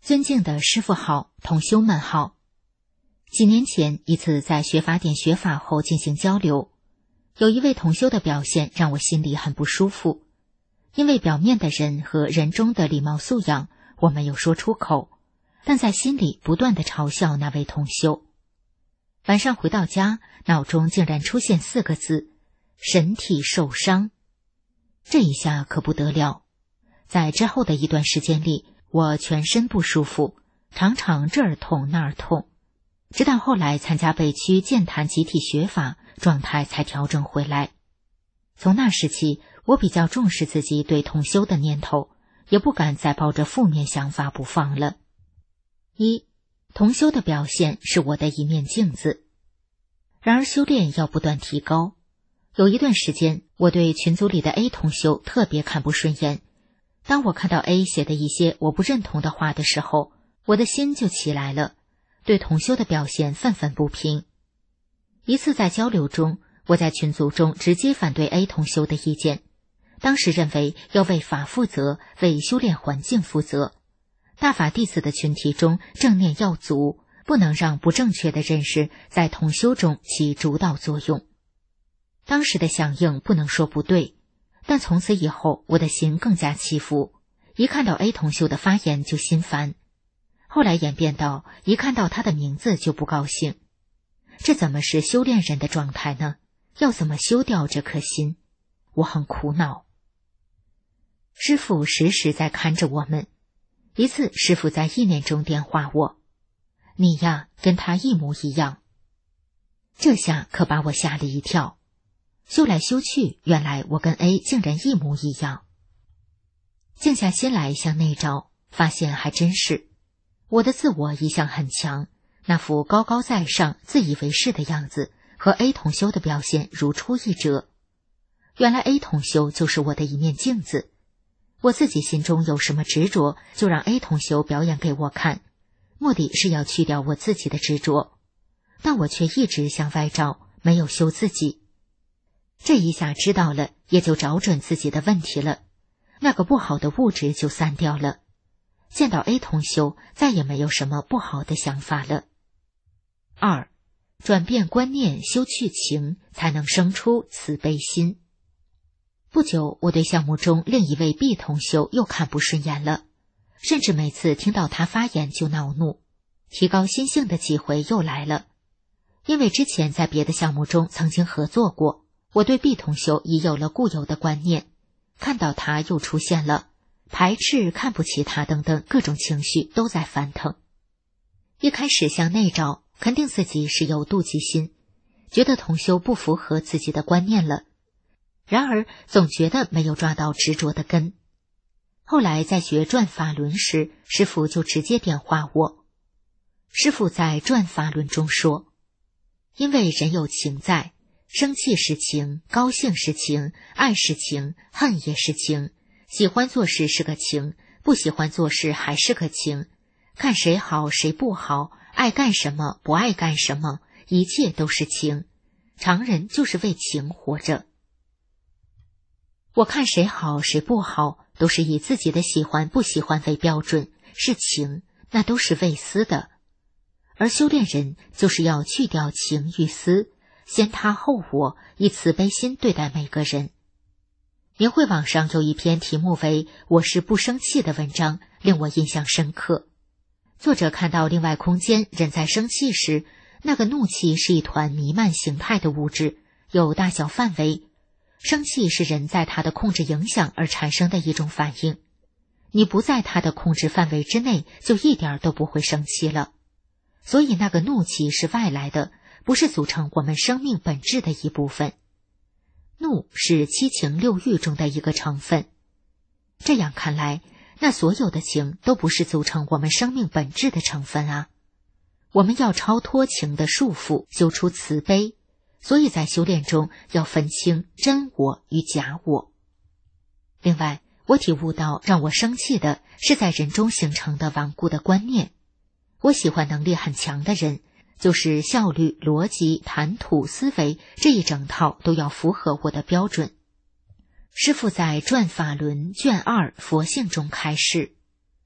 尊敬的师父好，同修们好。几年前一次在学法典学法后进行交流，有一位同修的表现让我心里很不舒服，因为表面的人和人中的礼貌素养我没有说出口，但在心里不断地嘲笑那位同修。晚上回到家，脑中竟然出现四个字：身体受伤。这一下可不得了，在之后的一段时间里，我全身不舒服，常常这儿痛那儿痛，直到后来参加北区健谈集体学法，状态才调整回来。从那时起，我比较重视自己对同修的念头，也不敢再抱着负面想法不放了。一，同修的表现是我的一面镜子。然而修炼要不断提高。有一段时间，我对群组里的 A 同修特别看不顺眼。当我看到 A 写的一些我不认同的话的时候，我的心就起来了，对同修的表现愤愤不平。一次在交流中，我在群组中直接反对 A 同修的意见，当时认为要为法负责，为修炼环境负责。大法弟子的群体中正念要足，不能让不正确的认识在同修中起主导作用。当时的响应不能说不对，但从此以后我的心更加起伏，一看到 A 同修的发言就心烦，后来演变到一看到他的名字就不高兴。这怎么是修炼人的状态呢？要怎么修掉这颗心？我很苦恼。师父时时在看着我们。一次师父在意念中点化我：你呀，跟他一模一样。这下可把我吓了一跳。修来修去，原来我跟 A 竟然一模一样。静下心来向内照，发现还真是。我的自我一向很强，那副高高在上、自以为是的样子和 A 同修的表现如出一辙。原来 A 同修就是我的一面镜子。我自己心中有什么执着，就让 A 同修表演给我看，目的是要去掉我自己的执着。但我却一直向外照，没有修自己。这一下知道了，也就找准自己的问题了，那个不好的物质就散掉了。见到 A 同修，再也没有什么不好的想法了。二，转变观念，修去情，才能生出慈悲心。不久，我对项目中另一位 B 同修又看不顺眼了，甚至每次听到他发言就恼怒，提高心性的机会又来了。因为之前在别的项目中曾经合作过，我对 B 同修已有了固有的观念，看到他又出现了排斥、看不起他等等各种情绪都在翻腾。一开始向内照，肯定自己是有妒忌心，觉得同修不符合自己的观念了，然而总觉得没有抓到执着的根。后来在学转法轮时，师父就直接点化我。师父在转法轮中说，因为人有情在，生气是情，高兴是情，爱是情，恨也是情，喜欢做事是个情，不喜欢做事还是个情，看谁好谁不好，爱干什么不爱干什么，一切都是情，常人就是为情活着。我看谁好谁不好，都是以自己的喜欢不喜欢为标准，是情，那都是为私的。而修炼人就是要去掉情与私，先他后我，以慈悲心对待每个人。明慧网上有一篇题目为我是不生气的文章，令我印象深刻。作者看到另外空间人在生气时，那个怒气是一团弥漫形态的物质，有大小范围。生气是人在他的控制影响而产生的一种反应，你不在他的控制范围之内，就一点都不会生气了。所以那个怒气是外来的，不是组成我们生命本质的一部分。怒是七情六欲中的一个成分。这样看来，那所有的情都不是组成我们生命本质的成分啊。我们要超脱情的束缚，修出慈悲，所以在修炼中要分清真我与假我。另外，我体悟到让我生气的是在人中形成的顽固的观念。我喜欢能力很强的人，就是效率、逻辑、谈吐、思维这一整套都要符合我的标准。师父在转法轮卷二佛性中开示，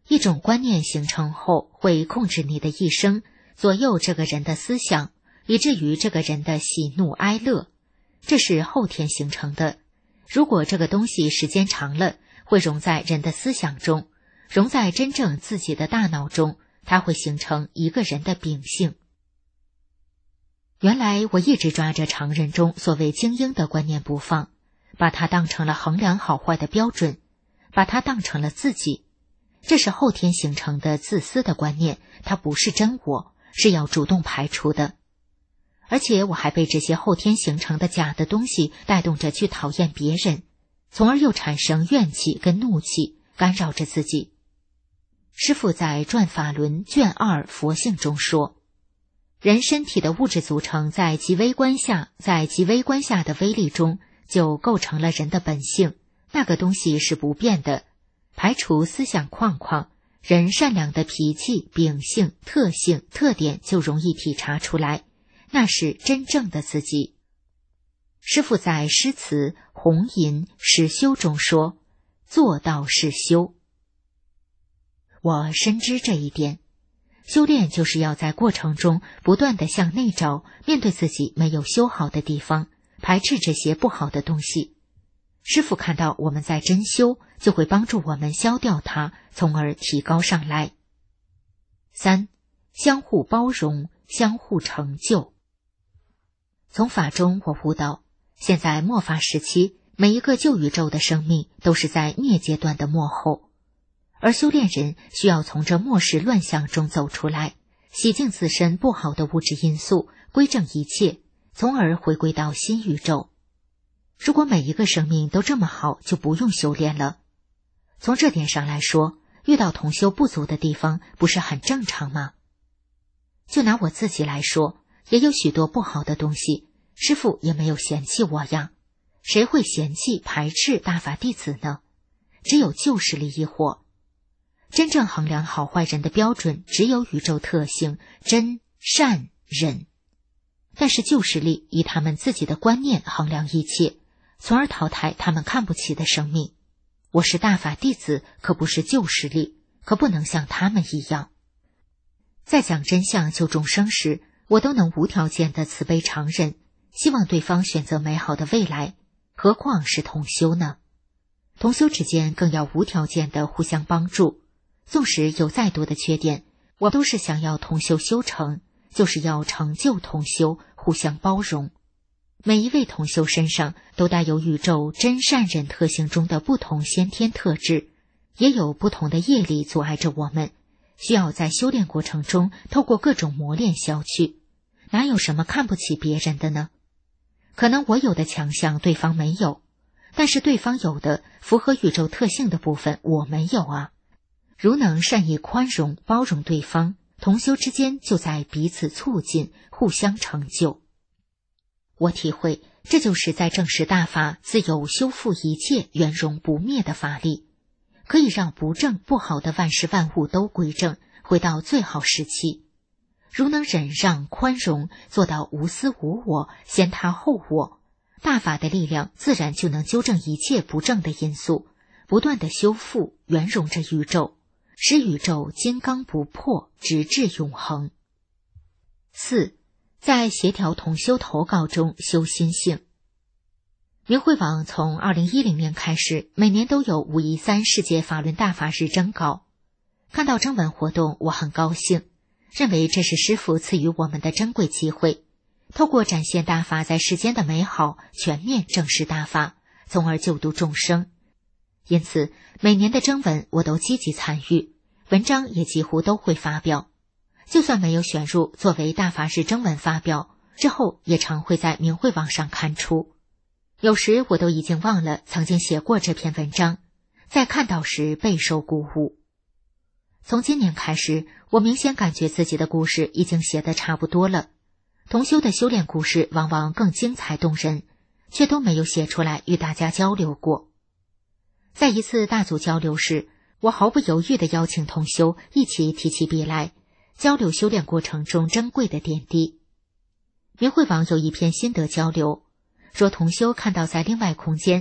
一种观念形成后，会控制你的一生，左右这个人的思想，以至于这个人的喜怒哀乐。这是后天形成的。如果这个东西时间长了，会融在人的思想中，融在真正自己的大脑中，它会形成一个人的秉性。原来我一直抓着常人中所谓精英的观念不放，把它当成了衡量好坏的标准，把它当成了自己。这是后天形成的自私的观念，它不是真我，是要主动排除的。而且我还被这些后天形成的假的东西带动着去讨厌别人，从而又产生怨气跟怒气，干扰着自己。师父在《转法轮》卷二佛性中说，人身体的物质组成在极微观下，在极微观下的微粒中就构成了人的本性，那个东西是不变的。排除思想框框，人善良的脾气、秉性、特性、特点就容易体察出来，那是真正的自己。师父在诗词《红吟实修》中说，做到是修。我深知这一点，修炼就是要在过程中不断地向内找，面对自己没有修好的地方，排斥这些不好的东西。师父看到我们在真修，就会帮助我们消掉它，从而提高上来。三、相互包容，相互成就。从法中我悟到，现在末法时期，每一个旧宇宙的生命都是在灭阶段的末后，而修炼人需要从这末世乱象中走出来，洗净自身不好的物质因素，归正一切，从而回归到新宇宙。如果每一个生命都这么好，就不用修炼了。从这点上来说，遇到同修不足的地方，不是很正常吗？就拿我自己来说，也有许多不好的东西，师父也没有嫌弃我呀。谁会嫌弃排斥大法弟子呢？只有旧势力一伙。真正衡量好坏人的标准，只有宇宙特性真、善、忍。但是旧势力以他们自己的观念衡量一切，从而淘汰他们看不起的生命。我是大法弟子，可不是旧势力，可不能像他们一样。在讲真相救众生时，我都能无条件的慈悲常忍，希望对方选择美好的未来，何况是同修呢？同修之间更要无条件的互相帮助，纵使有再多的缺点，我都是想要同修修成，就是要成就同修，互相包容。每一位同修身上都带有宇宙真善忍特性中的不同先天特质，也有不同的业力阻碍着我们，需要在修炼过程中透过各种磨练消去。哪有什么看不起别人的呢？可能我有的强项对方没有，但是对方有的符合宇宙特性的部分我没有啊。如能善意宽容包容对方，同修之间就在彼此促进，互相成就。我体会，这就是在正视大法自有修复一切圆融不灭的法力，可以让不正不好的万事万物都归正，回到最好时期。如能忍让宽容，做到无私无我，先他后我，大法的力量自然就能纠正一切不正的因素，不断的修复圆融着宇宙，使宇宙金刚不破，直至永恒。四，在协调同修投稿中修心性。明慧网从二零一零年开始，每年都有五一三世界法轮大法日征稿。看到征文活动，我很高兴，认为这是师父赐予我们的珍贵机会，透过展现大法在世间的美好，全面正视大法，从而救度众生。因此，每年的征文我都积极参与，文章也几乎都会发表。就算没有选入作为大法日征文发表，之后也常会在明慧网上刊出。有时我都已经忘了曾经写过这篇文章，在看到时备受鼓舞。从今年开始，我明显感觉自己的故事已经写得差不多了。同修的修炼故事往往更精彩动人，却都没有写出来与大家交流过。在一次大组交流时，我毫不犹豫地邀请同修一起提起笔来，交流修炼过程中珍贵的点滴。明慧网有一篇心得交流，说同修看到在另外空间，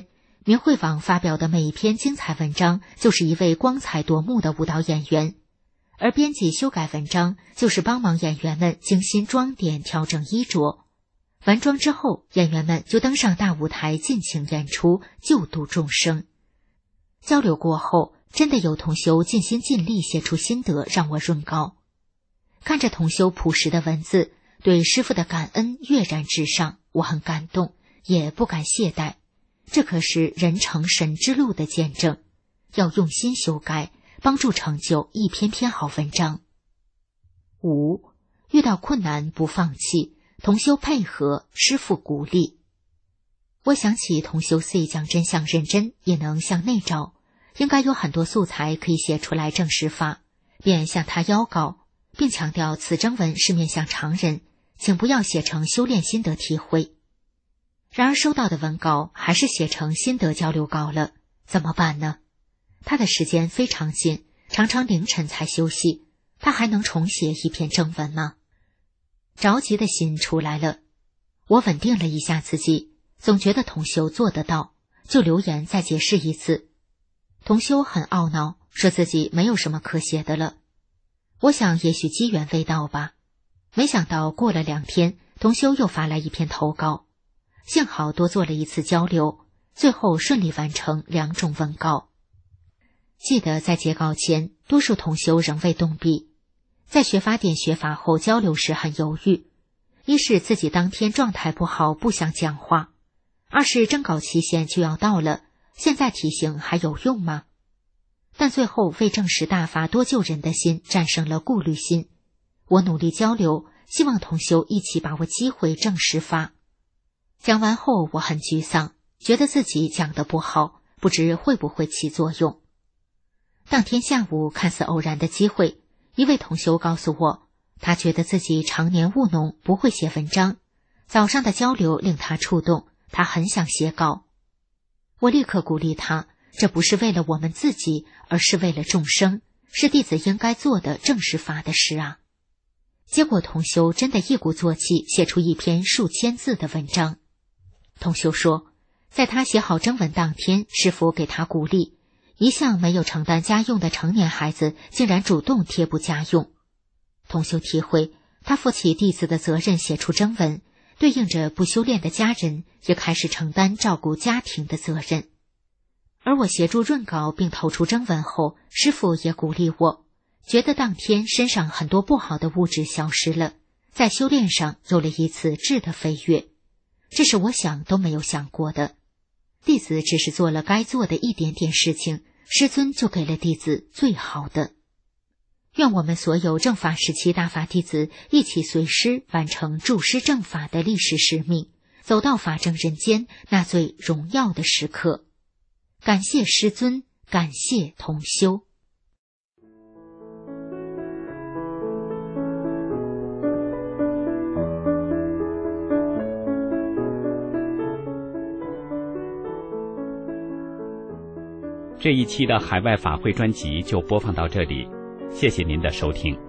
明慧网发表的每一篇精彩文章就是一位光彩夺目的舞蹈演员，而编辑修改文章就是帮忙演员们精心装点调整衣着。完妆之后，演员们就登上大舞台尽情演出，救度众生。交流过后，真的有同修尽心尽力写出心得让我润稿。看着同修朴实的文字，对师父的感恩跃然纸上，我很感动，也不敢懈怠。这可是人成神之路的见证，要用心修改，帮助成就一篇篇好文章。五，遇到困难不放弃，同修配合，师父鼓励。我想起同修 C 讲真相认真，也能向内照，应该有很多素材可以写出来正实法，便向他邀稿，并强调此征文是面向常人，请不要写成修炼心得体会。然而收到的文稿还是写成心得交流稿了，怎么办呢？他的时间非常紧，常常凌晨才休息，他还能重写一篇正文吗？着急的心出来了，我稳定了一下自己，总觉得同修做得到，就留言再解释一次。同修很懊恼，说自己没有什么可写的了。我想也许机缘未到吧。没想到过了两天，同修又发来一篇投稿，幸好多做了一次交流，最后顺利完成两种文稿。记得在截稿前，多数同修仍未动笔。在学法典学法后交流时很犹豫，一是自己当天状态不好，不想讲话；二是征稿期限就要到了，现在提醒还有用吗？但最后为证实大法多救人的心战胜了顾虑心，我努力交流，希望同修一起把握机会证实法。讲完后我很沮丧，觉得自己讲得不好，不知会不会起作用。当天下午看似偶然的机会，一位同修告诉我，他觉得自己常年务农，不会写文章，早上的交流令他触动，他很想写稿。我立刻鼓励他，这不是为了我们自己，而是为了众生，是弟子应该做的正实法的事啊。结果同修真的一鼓作气写出一篇数千字的文章。同修说，在他写好征文当天，师父给他鼓励，一向没有承担家用的成年孩子竟然主动贴补家用。同修体会，他负起弟子的责任写出征文，对应着不修炼的家人也开始承担照顾家庭的责任。而我协助润稿并投出征文后，师父也鼓励我，觉得当天身上很多不好的物质消失了，在修炼上有了一次质的飞跃，这是我想都没有想过的。弟子只是做了该做的一点点事情，师尊就给了弟子最好的。愿我们所有正法时期大法弟子一起随师完成助师正法的历史使命，走到法正人间那最荣耀的时刻。感谢师尊，感谢同修。 这一期的海外法会专辑就播放到这里，谢谢您的收听。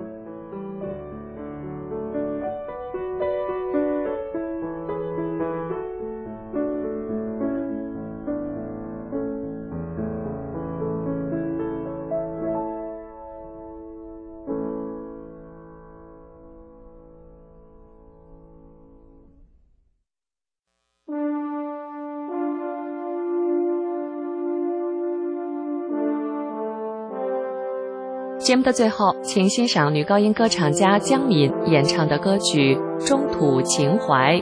节目的最后，请欣赏女高音歌唱家江敏演唱的歌曲《中土情怀》。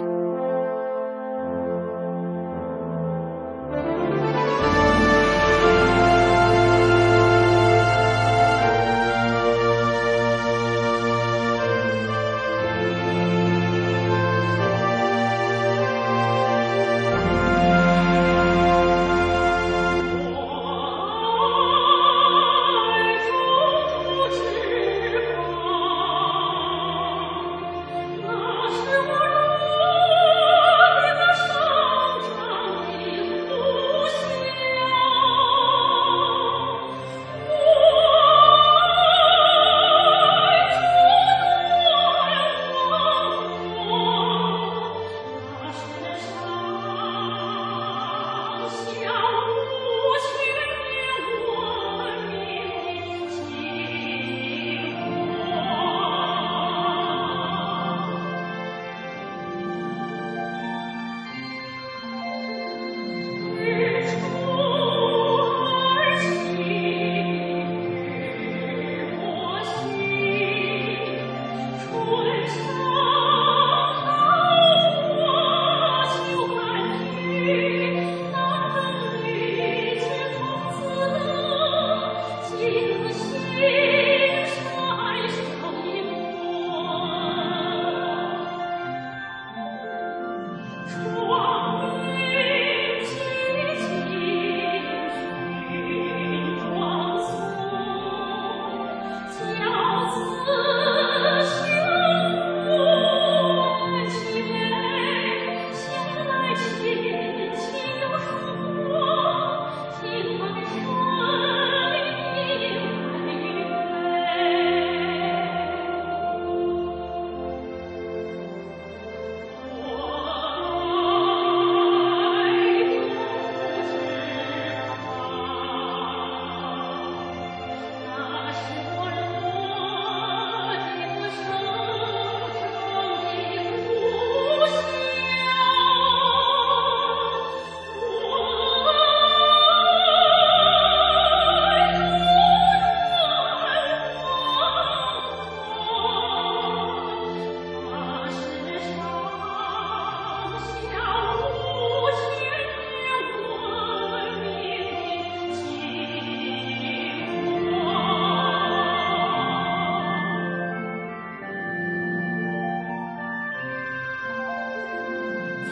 是我。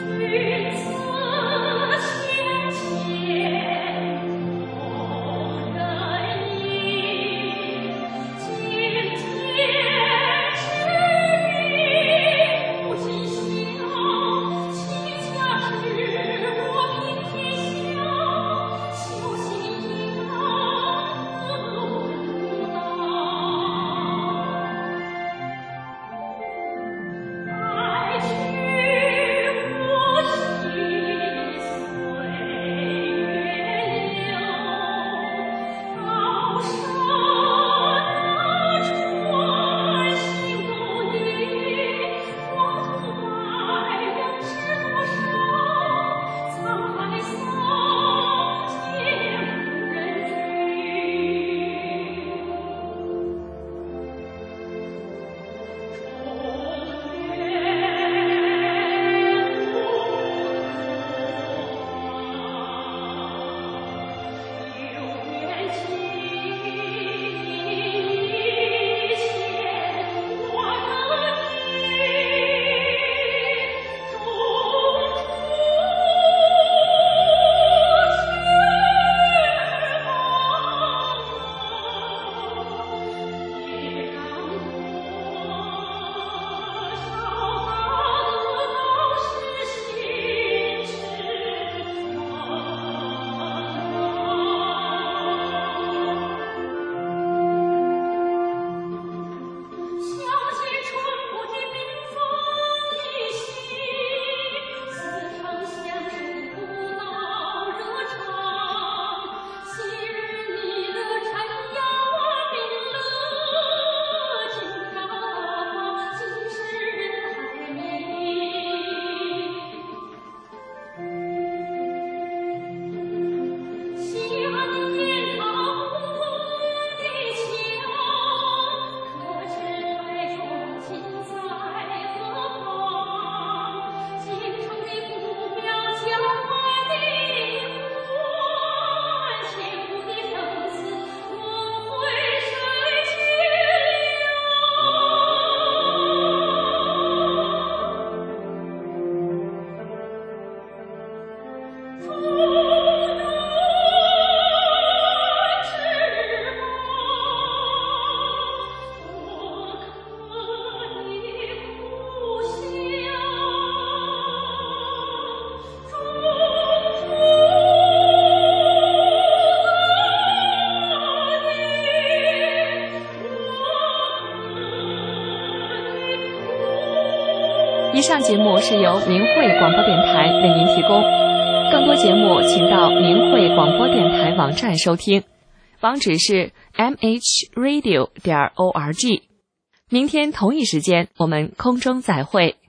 以上节目是由明慧广播电台为您提供，更多节目请到明慧广播电台网站收听，网址是 m h radio 点 org。明天同一时间我们空中再会。